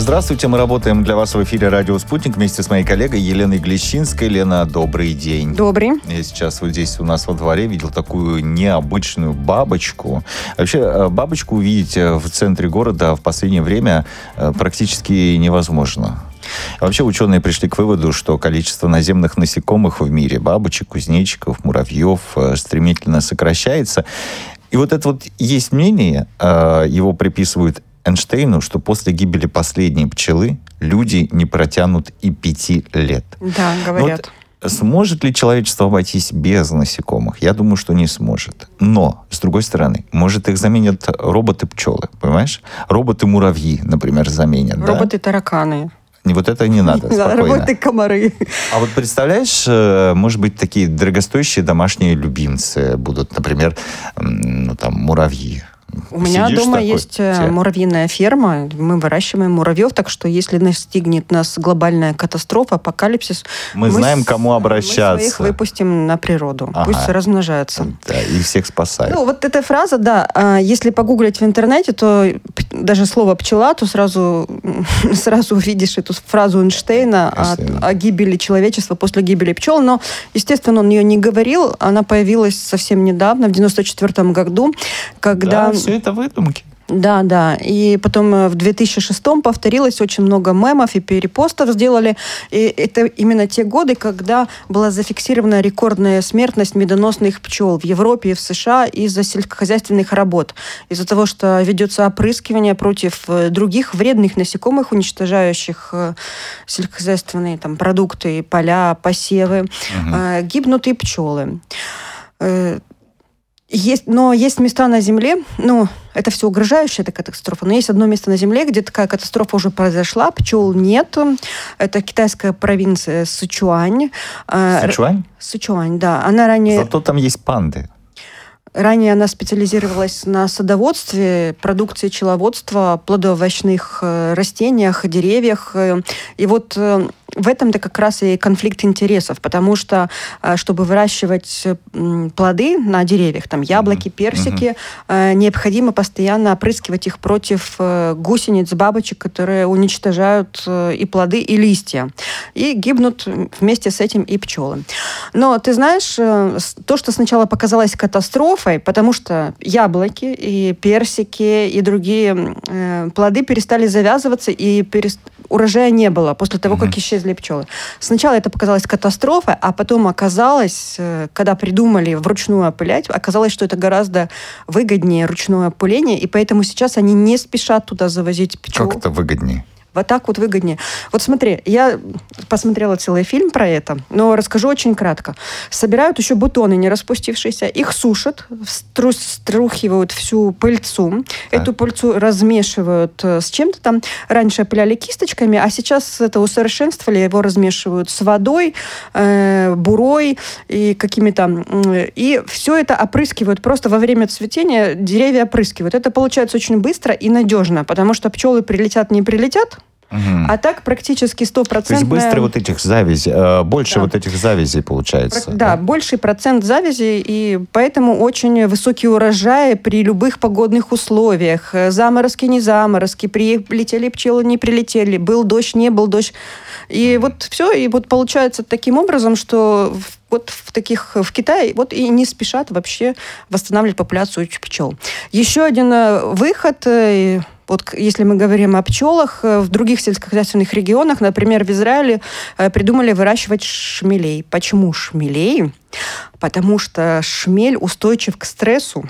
Здравствуйте, мы работаем для вас в эфире «Радио Спутник» вместе с моей коллегой Еленой Глещинской. Лена, добрый день. Добрый. Я сейчас вот здесь у нас во дворе видел такую необычную бабочку. Вообще, бабочку увидеть в центре города в последнее время практически невозможно. Вообще ученые пришли к выводу, что количество наземных насекомых в мире, бабочек, кузнечиков, муравьев, стремительно сокращается. И вот это вот есть мнение, его приписывают Эйнштейну, что после гибели последней пчелы люди не протянут и 5 лет. Да, говорят. Вот сможет ли человечество обойтись без насекомых? Я думаю, что не сможет. Но, с другой стороны, может, их заменят роботы-пчелы, понимаешь? Роботы-муравьи, например, заменят. Роботы-тараканы. Вот это не надо, спокойно. Роботы-комары. А вот представляешь, может быть, такие дорогостоящие домашние любимцы будут, например, муравьи. У меня дома есть муравьиная ферма, мы выращиваем муравьев, так что если настигнет нас глобальная катастрофа, апокалипсис, мы знаем, к кому обращаться. Мы своих выпустим на природу, пусть размножаются. Да, и всех спасают. Ну, вот эта фраза, да, если погуглить в интернете, то даже слово «пчела», то сразу увидишь эту фразу Эйнштейна о гибели человечества после гибели пчел, но, естественно, он ее не говорил, она появилась совсем недавно, в 1994 году, когда... Да, все это выдумки. Да. И потом в 2006 повторилось, очень много мемов и перепостов сделали. И это именно те годы, когда была зафиксирована рекордная смертность медоносных пчел в Европе и в США из-за сельскохозяйственных работ. Из-за того, что ведется опрыскивание против других вредных насекомых, уничтожающих сельскохозяйственные продукты, поля, посевы. Гибнут и пчелы. Но есть места на Земле, это все угрожающая такая катастрофа, но есть одно место на Земле, где такая катастрофа уже произошла, пчел нет. Это китайская провинция Сычуань. Сычуань? Сычуань, да. Она ранее... Зато там есть панды. Ранее она специализировалась на садоводстве, продукции пчеловодства, плодоовощных растениях, деревьях. И вот в этом-то как раз и конфликт интересов, потому что, чтобы выращивать плоды на деревьях, яблоки, персики, необходимо постоянно опрыскивать их против гусениц, бабочек, которые уничтожают и плоды, и листья. И гибнут вместе с этим и пчелы. Но ты знаешь, то, что сначала показалось катастрофой, потому что яблоки и персики и другие плоды перестали завязываться, и урожая не было после того, как исчезли пчелы. Сначала это показалось катастрофой, а потом оказалось, когда придумали вручную опылять, оказалось, что это гораздо выгоднее ручное опыление, и поэтому сейчас они не спешат туда завозить пчел. Как это выгоднее? Вот так вот выгоднее. Вот смотри, я посмотрела целый фильм про это, но расскажу очень кратко. Собирают еще бутоны не распустившиеся, их сушат, струхивают всю пыльцу. Эту пыльцу размешивают с чем-то там. Раньше опыляли кисточками, а сейчас это усовершенствовали, его размешивают с водой, бурой и какими-то... И все это опрыскивают. Просто во время цветения деревья опрыскивают. Это получается очень быстро и надежно, потому что пчелы прилетят, не прилетят, а так практически 100%. То есть быстро вот этих завязей, больше вот этих завязей получается. Да, больший процент завязей, и поэтому очень высокие урожаи при любых погодных условиях. Заморозки, не заморозки, прилетели пчелы, не прилетели, был дождь, не был дождь. И вот все, и вот получается таким образом, что вот в Китае и не спешат вообще восстанавливать популяцию пчел. Еще один выход... Вот если мы говорим о пчелах, в других сельскохозяйственных регионах, например, в Израиле, придумали выращивать шмелей. Почему шмелей? Потому что шмель устойчив к стрессу.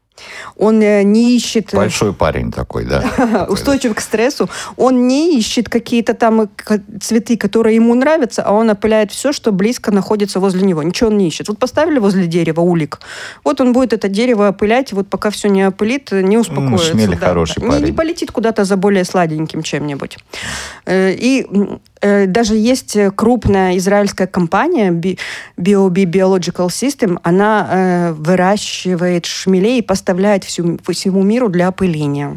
Он не ищет... Большой парень такой, да? Устойчив к стрессу. Он не ищет какие-то там цветы, которые ему нравятся, а он опыляет все, что близко находится возле него. Ничего он не ищет. Вот поставили возле дерева улик. Вот он будет это дерево опылять, вот пока все не опылит, не успокоится. Шмель хороший парень. Не полетит куда-то за более сладеньким чем-нибудь. И даже есть крупная израильская компания BOB Biological System, она выращивает шмелей и поставляет всему миру для опыления.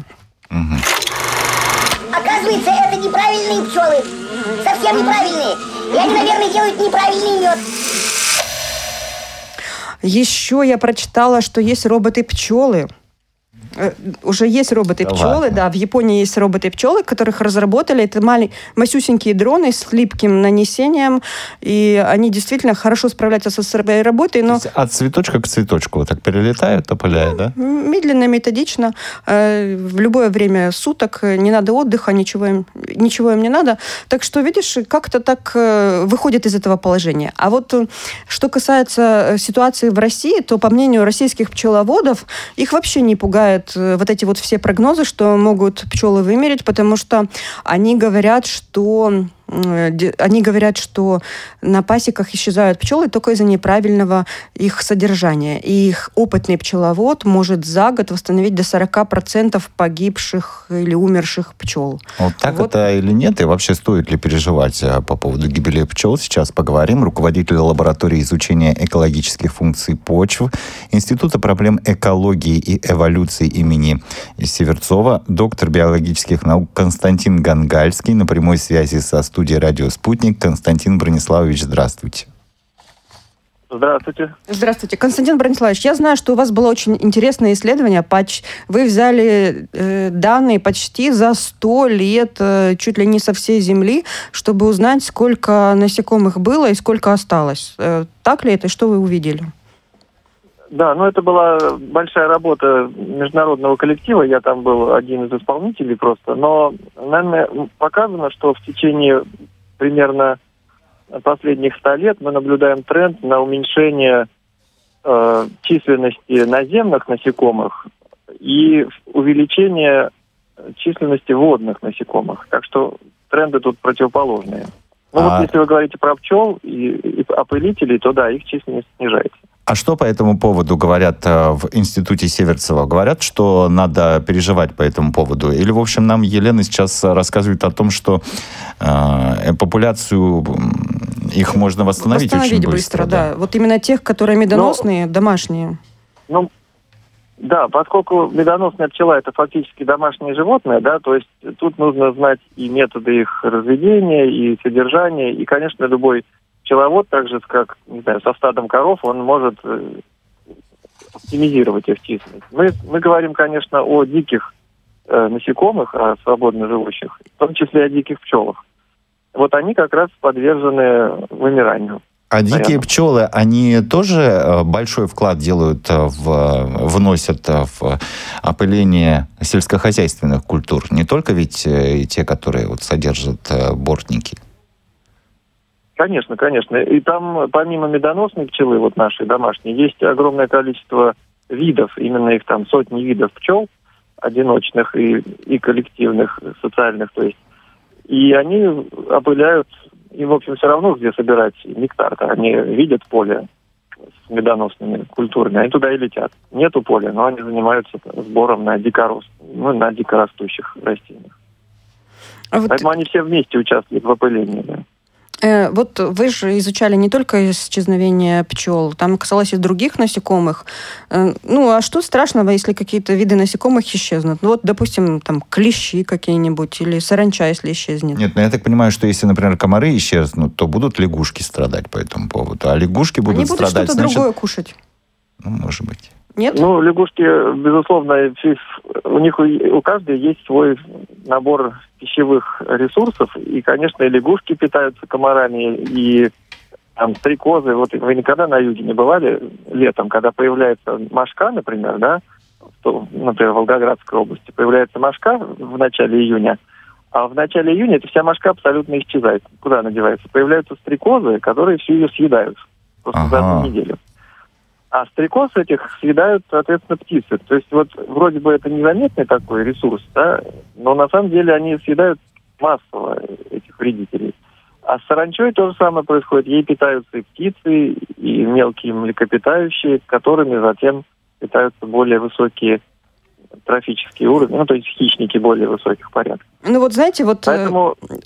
Оказывается, это неправильные пчелы. Совсем неправильные. И они, наверное, делают неправильный мед. Еще я прочитала, что есть роботы-пчелы. Уже есть роботы-пчелы, да. В Японии есть роботы-пчелы, которых разработали. Это масюсенькие дроны с липким нанесением, и они действительно хорошо справляются со своей работой. Но... От цветочка к цветочку вот так перелетают, опыляют, да? Медленно, методично, в любое время суток, не надо отдыха, ничего им не надо. Так что, видишь, как-то так выходит из этого положения. А вот что касается ситуации в России, то, по мнению российских пчеловодов, их вообще не пугают вот эти вот все прогнозы, что могут пчелы вымереть, потому что они говорят, что на пасеках исчезают пчелы только из-за неправильного их содержания. И их опытный пчеловод может за год восстановить до 40% погибших или умерших пчел. Вот так это или нет? И вообще стоит ли переживать по поводу гибели пчел? Сейчас поговорим. Руководитель лаборатории изучения экологических функций почв Института проблем экологии и эволюции имени Северцова, доктор биологических наук Константин Гангальский на прямой связи со студией «Радио Спутник». Константин Брониславович, здравствуйте. Здравствуйте. Здравствуйте. Константин Брониславович, я знаю, что у вас было очень интересное исследование. Вы взяли данные почти за 100 лет, чуть ли не со всей Земли, чтобы узнать, сколько насекомых было и сколько осталось. Так ли это? И что вы увидели? Да, это была большая работа международного коллектива. Я там был один из исполнителей просто. Но, наверное, показано, что в течение примерно последних 100 лет мы наблюдаем тренд на уменьшение численности наземных насекомых и увеличение численности водных насекомых. Так что тренды тут противоположные. Если вы говорите про пчел и опылителей, то да, их численность снижается. А что по этому поводу говорят в Институте Северцова? Говорят, что надо переживать по этому поводу? Или, в общем, нам Елена сейчас рассказывает о том, что популяцию их можно восстановить очень быстро? Да. Вот именно тех, которые медоносные, домашние. Да, поскольку медоносная пчела – это фактически домашнее животное, да, то есть тут нужно знать и методы их разведения, и содержания, и, конечно, любой пчеловод, так же, как, со стадом коров, он может оптимизировать их численность. Мы говорим, конечно, о диких насекомых, о свободно живущих, в том числе о диких пчелах. Вот они как раз подвержены вымиранию. А дикие пчелы, они тоже большой вклад вносят в опыление сельскохозяйственных культур? Не только ведь и те, которые содержат бортники? Конечно. И там, помимо медоносной пчелы, нашей домашней, есть огромное количество видов, именно их там сотни видов пчел, одиночных и коллективных, социальных, то есть. И они опыляют, им, в общем, все равно, где собирать нектар. Они видят поле с медоносными культурами, они туда и летят. Нету поля, но они занимаются сбором на дикорастущих растениях. Поэтому они все вместе участвуют в опылении, да. Вот вы же изучали не только исчезновение пчел, там касалось и других насекомых. А что страшного, если какие-то виды насекомых исчезнут? Допустим, там клещи какие-нибудь или саранча, если исчезнет. Нет, я так понимаю, что если, например, комары исчезнут, то будут легушки страдать по этому поводу. А лягушки будут страдать... Они будут что-то другое кушать. Может быть. Нет? Лягушки, безусловно, у каждой есть свой набор пищевых ресурсов. И, конечно, и лягушки питаются комарами, и стрекозы. Вы никогда на юге не бывали летом, когда появляется мошка, например, да? Например, в Волгоградской области появляется мошка в начале июня, а в начале июня эта вся мошка абсолютно исчезает. Куда она девается? Появляются стрекозы, которые всю ее съедают просто за одну неделю. А стрекоз этих съедают, соответственно, птицы. То есть вроде бы это незаметный такой ресурс, да, но на самом деле они съедают массово этих вредителей. А с саранчой то же самое происходит. Ей питаются и птицы, и мелкие млекопитающие, которыми затем питаются более высокие трофические уровни, то есть хищники более высоких порядков. Знаете, Поэтому...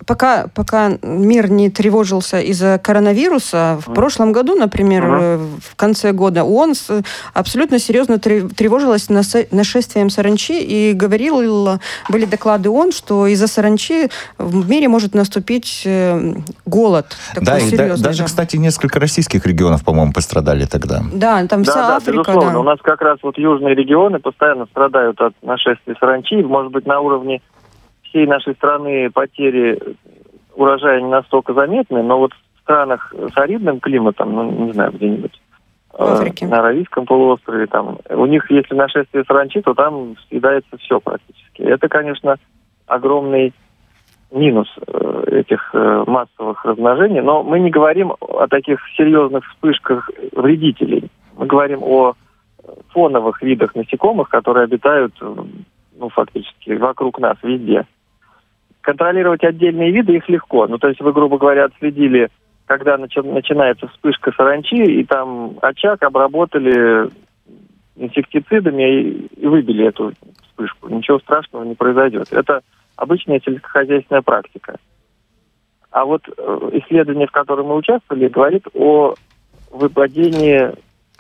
пока мир не тревожился из-за коронавируса, в прошлом году, например, в конце года, ООН абсолютно серьезно тревожилась нашествием саранчи и были доклады ООН, что из-за саранчи в мире может наступить голод. Да, и даже, кстати, несколько российских регионов, по-моему, пострадали тогда. Да, там вся Африка. Безусловно. У нас как раз вот южные регионы постоянно страдают от нашествия саранчи. Может быть, на уровне всей нашей страны потери урожая не настолько заметны, но вот в странах с аридным климатом, ну, не знаю, где-нибудь на Аравийском полуострове, там, у них, если нашествие саранчи, то там съедается все практически. Это, конечно, огромный минус этих массовых размножений, но мы не говорим о таких серьезных вспышках вредителей. Мы говорим о фоновых видах насекомых, которые обитают, ну, фактически вокруг нас везде. Контролировать отдельные виды их легко. Ну, то есть вы, грубо говоря, отследили, когда начинается вспышка саранчи, и там очаг обработали инсектицидами и выбили эту вспышку. Ничего страшного не произойдет. Это обычная сельскохозяйственная практика. А вот исследование, в котором мы участвовали, говорит о выпадении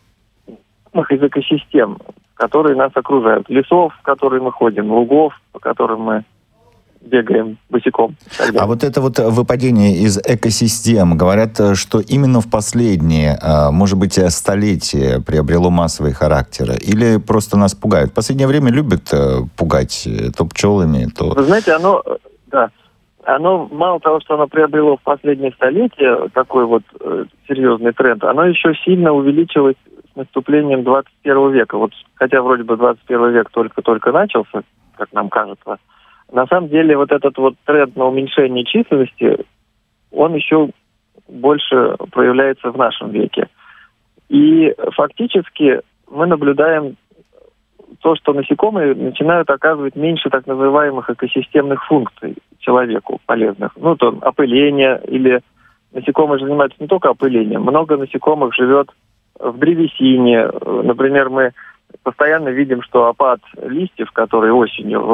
из экосистем, которые нас окружают. Лесов, в которые мы ходим, лугов, по которым мы бегаем босиком. А вот это вот выпадение из экосистем, говорят, что именно в последние, может быть, столетия приобрело массовый характер? Или просто нас пугают? В последнее время любят пугать то пчелами, то... Вы знаете, оно мало того, что оно приобрело в последние столетия, такой вот серьезный тренд, оно еще сильно увеличилось с наступлением 21 века. Вот, хотя вроде бы 21 век только-только начался, как нам кажется, на самом деле вот этот вот тренд на уменьшение численности, он еще больше проявляется в нашем веке. И фактически мы наблюдаем то, что насекомые начинают оказывать меньше так называемых экосистемных функций человеку полезных. Ну, то опыление, или насекомые же занимаются не только опылением. Много насекомых живет в древесине. Например, мы постоянно видим, что опад листьев, который осенью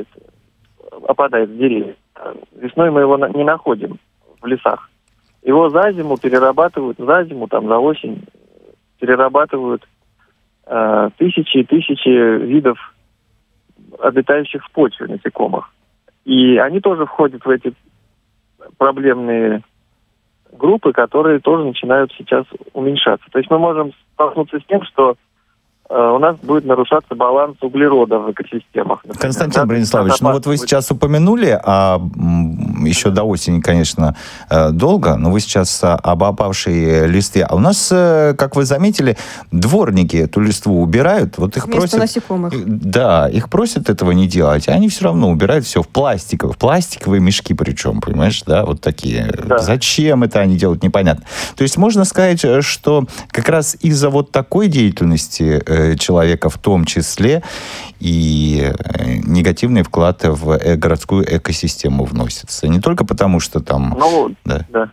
опадает с деревьев, весной мы его не находим в лесах. Его за зиму перерабатывают, там, за осень перерабатывают тысячи и тысячи видов обитающих в почве насекомых. И они тоже входят в эти проблемные группы, которые тоже начинают сейчас уменьшаться. То есть мы можем столкнуться с тем, что у нас будет нарушаться баланс углерода в экосистемах. Например. Константин Брониславович, ну вот вы сейчас упомянули, еще до осени, конечно, долго, но вы сейчас об опавшей листве. А у нас, как вы заметили, дворники эту листву убирают. Вот их вместо просят, насекомых. Да, их просят этого не делать, а они все равно убирают все в пластиковые мешки причем, понимаешь, да, вот такие. Да. Зачем это они делают, непонятно. То есть можно сказать, что как раз из-за вот такой деятельности человека в том числе и негативный вклад в городскую экосистему вносится. Не только потому, что там... Да.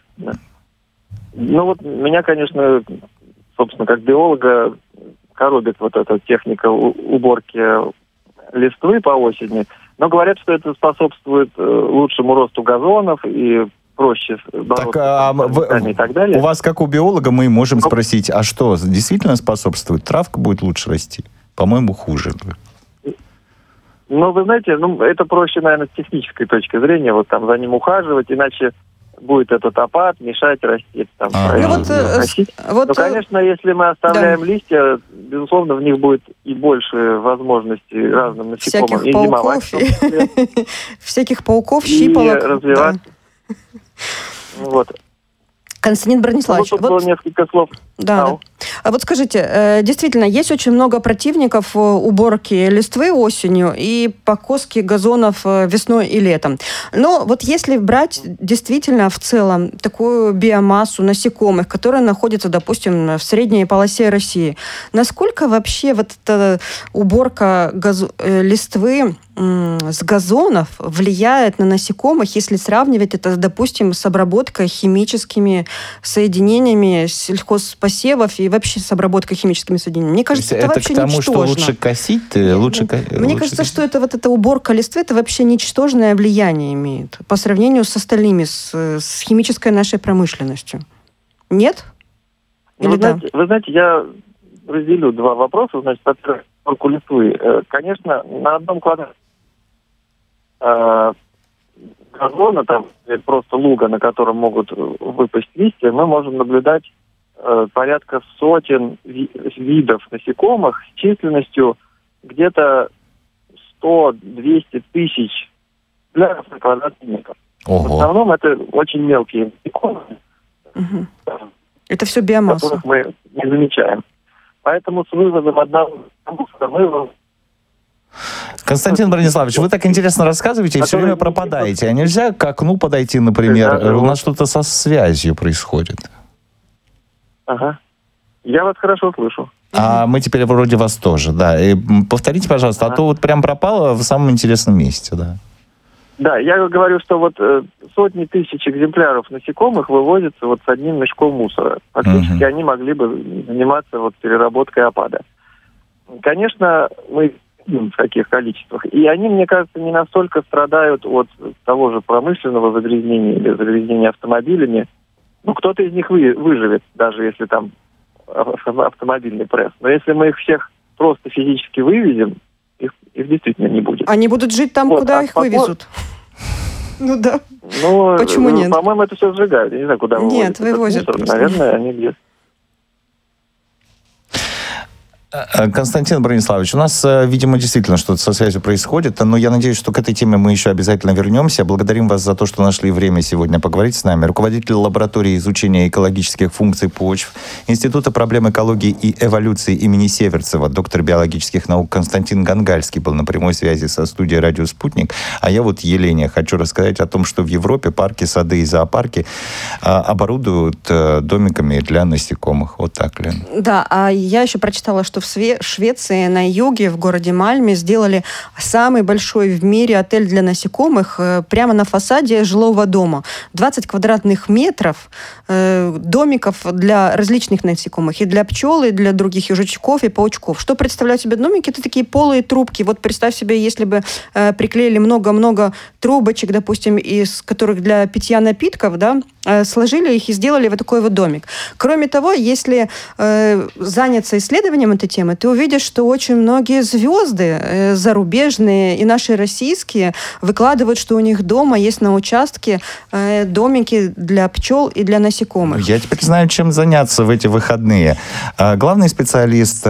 Ну вот меня, конечно, собственно, как биолога коробит вот эта техника уборки листвы по осени. Но говорят, что это способствует лучшему росту газонов и проще бороться и так далее. У вас, как у биолога, мы можем спросить, а что, действительно способствует? Травка будет лучше расти? По-моему, хуже. Ну, вы знаете, это проще, наверное, с технической точки зрения, вот там за ним ухаживать, иначе будет этот опад, мешать расти. Там, конечно, если мы оставляем листья, безусловно, в них будет и больше возможностей разным насекомым. Всяких пауков, всяких пауков, щипалок. И развиваться. Вот. Константин Брониславович. Тут было несколько слов. Да. А вот скажите, действительно, есть очень много противников уборки листвы осенью и покоски газонов весной и летом. Но вот если брать действительно в целом такую биомассу насекомых, которая находится, допустим, в средней полосе России, насколько вообще вот эта уборка листвы с газонов влияет на насекомых, если сравнивать это, допустим, с обработкой химическими соединениями сельхозпосевов и вообще с обработкой химическими соединениями. Мне кажется, это вообще ничтожно. Это к тому, что лучше косить? Мне кажется, что эта уборка листвы, это вообще ничтожное влияние имеет по сравнению с остальными, с химической нашей промышленностью. Нет? Вы знаете, я разделю два вопроса. Значит, во-первых, уборку листвы. Конечно, на одном квадрате газона, там просто луга, на котором могут выпасть листья, мы можем наблюдать порядка сотен видов насекомых с численностью где-то 100-200 тысяч на квадратный метр. Ого. В основном это очень мелкие насекомые, это все биомасса, которых мы не замечаем. Поэтому с вывозом одного мы... Константин Брониславович, вы так интересно рассказываете и все время пропадаете. А нельзя к окну подойти, например? У нас что-то со связью происходит. Ага. Я вас хорошо слышу. А мы теперь вроде вас тоже, да. И повторите, пожалуйста, а то вот прям пропало в самом интересном месте, да. Да, я говорю, что вот сотни тысяч экземпляров насекомых вывозятся вот с одним мешком мусора. Фактически они могли бы заниматься вот переработкой опада. Конечно, мы видим в таких количествах. И они, мне кажется, не настолько страдают от того же промышленного загрязнения или загрязнения автомобилями. Ну, кто-то из них выживет, даже если там автомобильный пресс. Но если мы их всех просто физически вывезем, их действительно не будет. Они будут жить там, вот, куда их вывезут. Ну да. Ну, почему нет? По-моему, это все сжигают. Я не знаю, куда вывозят. Нет, вывозят. Наверное, они где-то. Константин Брониславович, у нас, видимо, действительно что-то со связью происходит, но я надеюсь, что к этой теме мы еще обязательно вернемся. Благодарим вас за то, что нашли время сегодня поговорить с нами. Руководитель лаборатории изучения экологических функций почв Института проблем экологии и эволюции имени Северцева, доктор биологических наук Константин Гангальский был на прямой связи со студией «Радио Спутник». А я вот, Елене, хочу рассказать о том, что в Европе парки, сады и зоопарки оборудуют домиками для насекомых. Вот так, Лен. Да, а я еще прочитала, что в Швеции на юге, в городе Мальме, сделали самый большой в мире отель для насекомых прямо на фасаде жилого дома. 20 квадратных метров домиков для различных насекомых. И для пчел, и для других и жучков, и паучков. Что представляют себе домики? Это такие полые трубки. Вот представь себе, если бы приклеили много-много трубочек, допустим, из которых для питья напитков, да, сложили их и сделали вот такой вот домик. Кроме того, если заняться исследованием этой темы, ты увидишь, что очень многие звезды зарубежные и наши российские выкладывают, что у них дома есть на участке домики для пчел и для насекомых. Я теперь знаю, чем заняться в эти выходные. Главный специалист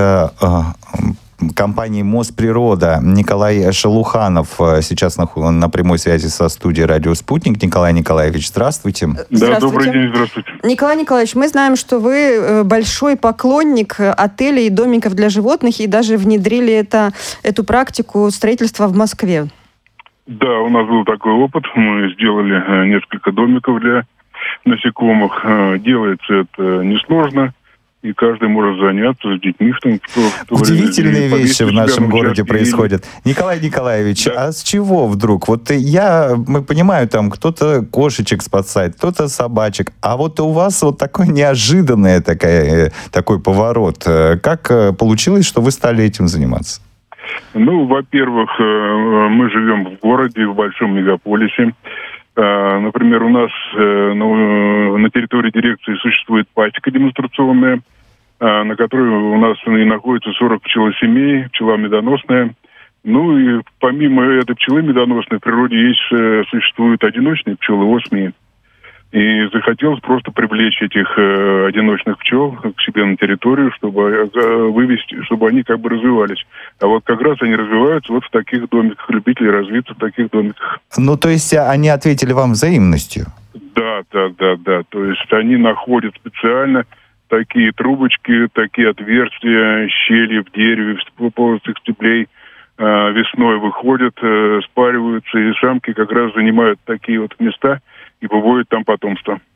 компании «Мосприрода» Николай Шелуханов сейчас на прямой связи со студией «Радио Спутник». Николай Николаевич, здравствуйте. Да, добрый день, здравствуйте. Николай Николаевич, мы знаем, что вы большой поклонник отелей и домиков для животных, и даже внедрили эту практику строительства в Москве. Да, у нас был такой опыт. Мы сделали несколько домиков для насекомых. Делается это несложно. И каждый может заняться с детьми. Удивительные вещи в нашем городе происходят. Николай Николаевич, да? А с чего вдруг? Вот мы понимаю, там кто-то кошечек спасает, кто-то собачек, а вот у вас вот такой неожиданный такой поворот. Как получилось, что вы стали этим заниматься? Ну, во-первых, мы живем в городе, в большом мегаполисе. Например, у нас на территории дирекции существует пасека демонстрационная, на которой у нас и находится 40 пчелосемей, пчела медоносная. Ну и помимо этой пчелы медоносной в природе существуют одиночные пчелы, осмии. И захотелось просто привлечь этих одиночных пчел к себе на территорию, чтобы вывести, чтобы они как бы развивались. А вот как раз они развиваются вот в таких домиках, любители развиться в таких домиках. Ну, то есть они ответили вам взаимностью? Да. То есть они находят специально такие трубочки, такие отверстия, щели в дереве, в полостях стеблей. Весной выходят, спариваются, и самки как раз занимают такие вот места и выводят там потомство.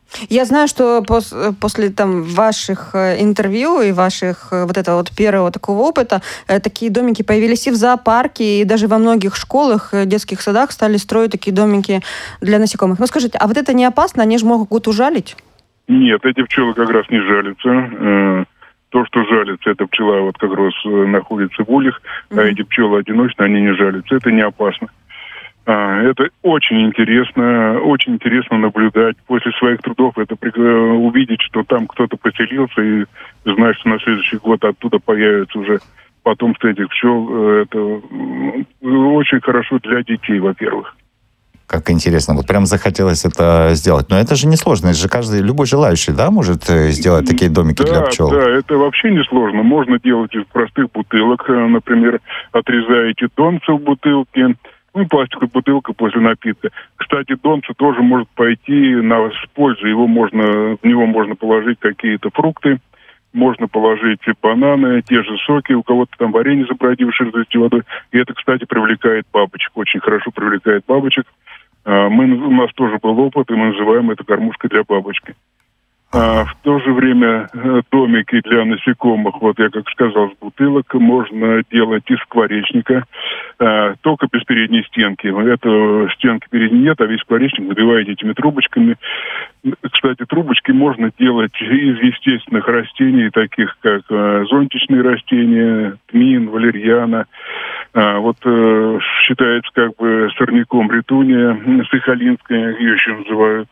Я знаю, что после там ваших интервью и ваших вот этого вот первого такого опыта такие домики появились и в зоопарке, и даже во многих школах, детских садах стали строить такие домики для насекомых. Но скажите, а вот это не опасно? Они же могут ужалить? Нет, эти пчелы как раз не жалятся. То, что жалится, эта пчела вот как раз находится в ульях, а эти пчелы одиночные, они не жалятся. Это не опасно. Это очень интересно наблюдать. После своих трудов это увидеть, что там кто-то поселился, и знать, что на следующий год оттуда появится уже потомство этих пчел. Это очень хорошо для детей, во-первых. Как интересно. Вот прям захотелось это сделать. Но это же несложно. Это же любой желающий, да, может сделать такие домики для пчел? Да, это вообще несложно. Можно делать из простых бутылок. Например, отрезаете донце в бутылке, пластиковая бутылка после напитка. Кстати, донце тоже может пойти на пользу. В него можно положить какие-то фрукты, можно положить бананы, те же соки, у кого-то там варенье забродившее с водой. И это, кстати, привлекает бабочек. Очень хорошо привлекает бабочек. У нас тоже был опыт, и мы называем это кормушкой для бабочки. В то же время домики для насекомых, вот я как сказал, с бутылок можно делать из скворечника, только без передней стенки. Это стенки передней нет, а весь скворечник набиваете этими трубочками. Кстати, трубочки можно делать из естественных растений, таких как зонтичные растения, тмин, валерьяна. Считается как бы сорняком ретуния, сахалинская, ее еще называют.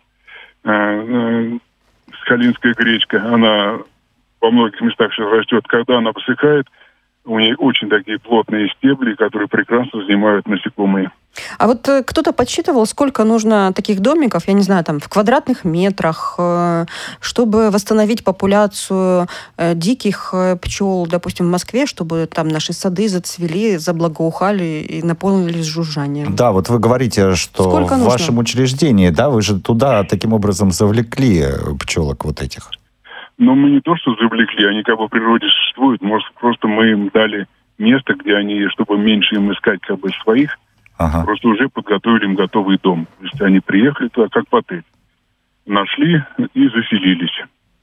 Сахалинская гречка, она во многих местах сейчас растет. Когда она высыхает, у нее очень такие плотные стебли, которые прекрасно занимают насекомые. А вот кто-то подсчитывал, сколько нужно таких домиков, я не знаю, там в квадратных метрах, чтобы восстановить популяцию диких пчел, допустим, в Москве, чтобы там наши сады зацвели, заблагоухали и наполнились жужжанием. Да, вот вы говорите, что сколько в нужно? Вашем учреждении, да, вы же туда таким образом завлекли пчелок вот этих. Но мы не то, что завлекли, они как бы в природе существуют, может, просто мы им дали место, где они, чтобы меньше им искать как бы своих, просто уже подготовили им готовый дом. То есть они приехали туда как в отель, нашли и заселились.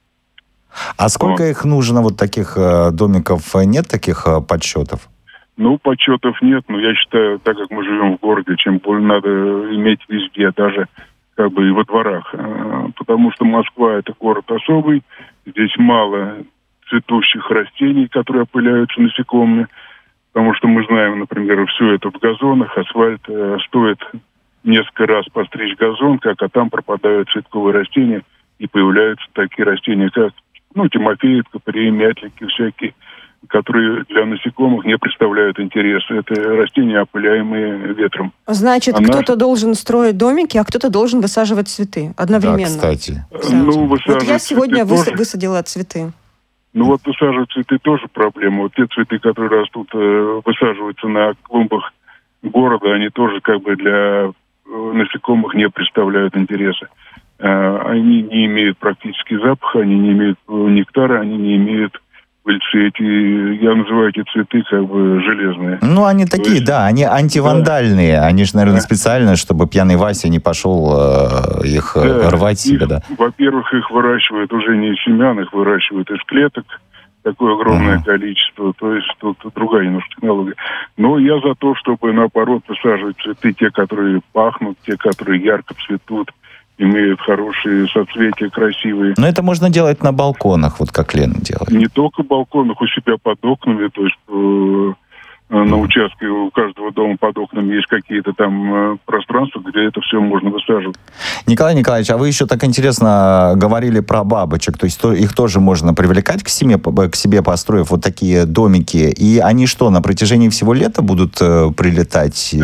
А сколько их нужно, вот таких домиков? Нет таких подсчетов? Подсчетов нет, но я считаю, так как мы живем в городе, чем больше надо иметь везде, даже как бы и во дворах. Потому что Москва — это город особый, здесь мало цветущих растений, которые опыляются насекомыми. Потому что мы знаем, например, все это в газонах, асфальт стоит несколько раз постричь газон, а там пропадают цветковые растения, и появляются такие растения, как тимофеевка, мятлики всякие, которые для насекомых не представляют интереса. Это растения, опыляемые ветром. Значит, кто-то должен строить домики, а кто-то должен высаживать цветы одновременно. Да, кстати. Вот я сегодня высадила цветы. Высаживать цветы тоже проблема. Вот те цветы, которые растут, высаживаются на клумбах города, они тоже как бы для насекомых не представляют интереса. Они не имеют практически запаха, они не имеют нектара, они не имеют пыльцы. Я называю эти цветы как бы железные. Они такие, да, они антивандальные. Да. Они же, наверное, специально, чтобы пьяный Вася не пошел их рвать себе, да. Во-первых, их выращивают уже не из семян, их выращивают из клеток. Такое огромное количество. То есть тут другая немножко технология. Но я за то, чтобы, наоборот, высаживать цветы, те, которые пахнут, те, которые ярко цветут, имеют хорошие соцветия, красивые. Но это можно делать на балконах, вот как Лена делает. Не только балконах, у себя под окнами, то есть на участке у каждого дома под окнами есть какие-то там пространства, где это все можно высаживать. Николай Николаевич, а вы еще так интересно говорили про бабочек, то есть их тоже можно привлекать к себе, построив вот такие домики, и они что, на протяжении всего лета будут прилетать?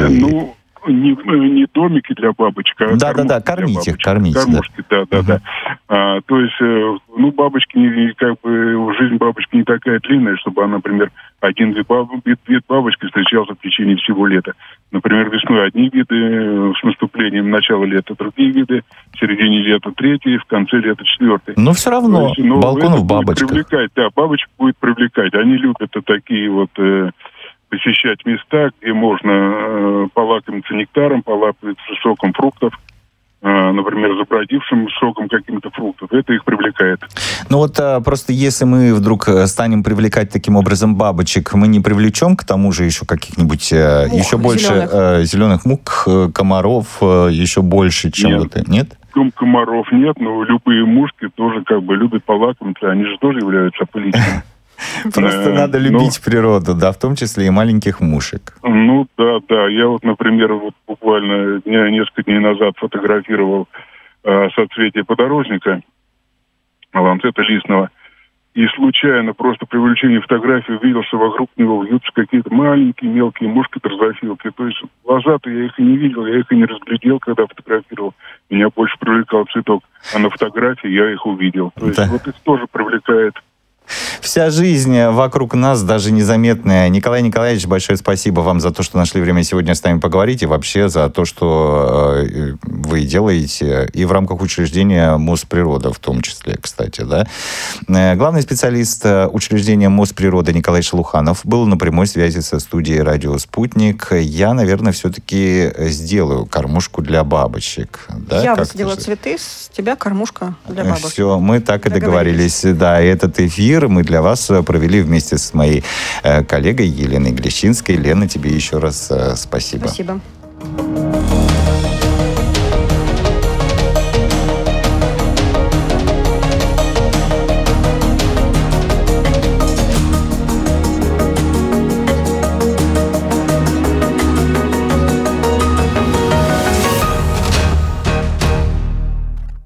Не домики для бабочек, а кормить их. Кормушки, да. То есть, бабочки, как бы, жизнь бабочки не такая длинная, чтобы она, например, один вид бабочки встречался в течение всего лета. Например, весной одни виды, с наступлением начала лета другие виды, в середине лета третьи, в конце лета четвертый. Но все равно, балконов бабочек. Бабочек будет привлекать. Они любят такие вот... посещать места, где можно полакомиться нектаром, полакомиться соком фруктов, например, забродившим соком каким-то фруктов. Ну вот просто если мы вдруг станем привлекать таким образом бабочек, мы не привлечем к тому же еще каких-нибудь еще больше зеленых мух, комаров, еще больше, чем вот это, нет? Комаров нет, но любые мушки тоже как бы любят полакомиться, они же тоже являются опылителями. Просто надо любить природу, да, в том числе и маленьких мушек. Ну да. Я вот, например, вот буквально несколько дней назад фотографировал соцветие подорожника, ланцета листного, и случайно просто при увеличении фотографии увидел, что вокруг него вьются какие-то маленькие мелкие мушки дрозофилки. То есть глаза-то я их и не видел, я их и не разглядел, когда фотографировал. Меня больше привлекал цветок, а на фотографии я их увидел. То есть вот их тоже привлекает. Вся жизнь вокруг нас, даже незаметная. Николай Николаевич, большое спасибо вам за то, что нашли время сегодня с нами поговорить, и вообще за то, что вы делаете, и в рамках учреждения Мосприрода в том числе, кстати, да. Главный специалист учреждения Мосприрода Николай Шелуханов был на прямой связи со студией «Радио Спутник». Я, наверное, все-таки сделаю кормушку для бабочек. Да? Я высадила цветы, с тебя кормушка для бабочек. Все, мы так и договорились. Да, этот эфир мы для вас провели вместе с моей коллегой Еленой Глещинской. Лена, тебе еще раз спасибо. Спасибо.